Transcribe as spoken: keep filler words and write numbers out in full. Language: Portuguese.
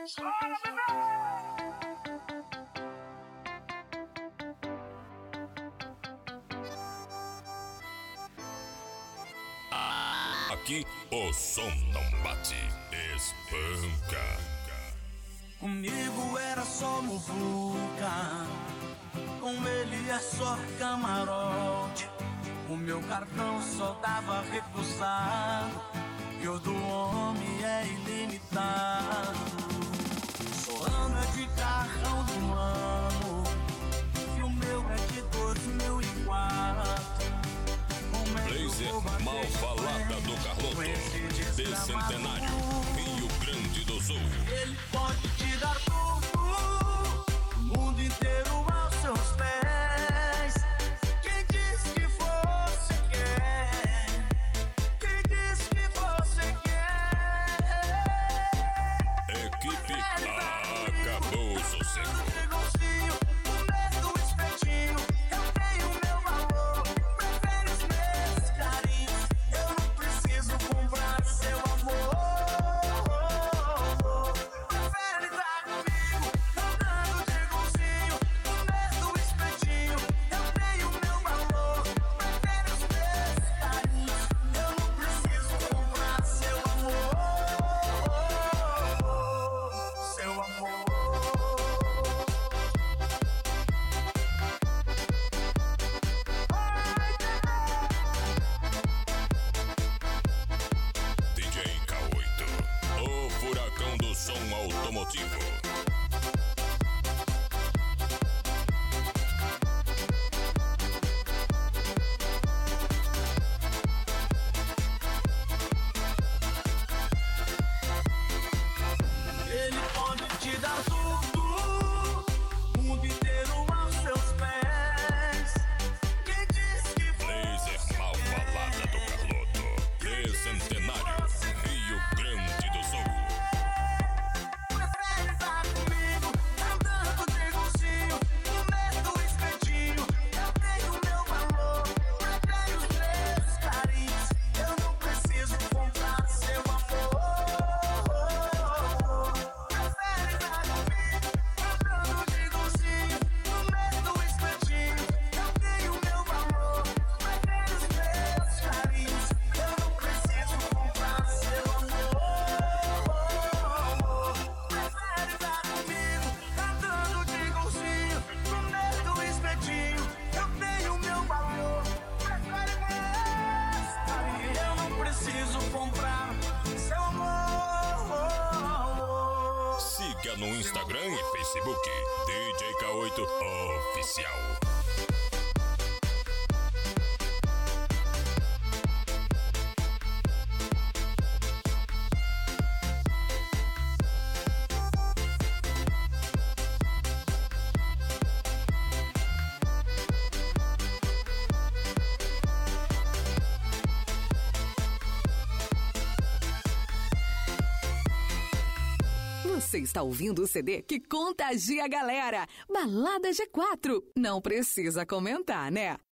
Aqui o som não bate, espanca. Comigo era só muvuca, com ele é só camarote. O meu cartão só dava recusado, e o do homem é ilimitado. Só anda de carrão do ano, e o meu é de dois mil e quatro. Blazer Malvalada do Carloto, Bicentenário, Rio Grande do Sul. Ele pode te dar tudo, o mundo inteiro aos seus pés. Quem diz que você quer? Quem diz que você quer? Equipe acabou o sossego. No Instagram e Facebook, D J K oito Oficial. Você está ouvindo o C D que contagia a galera. Balada G quatro. Não precisa comentar, né?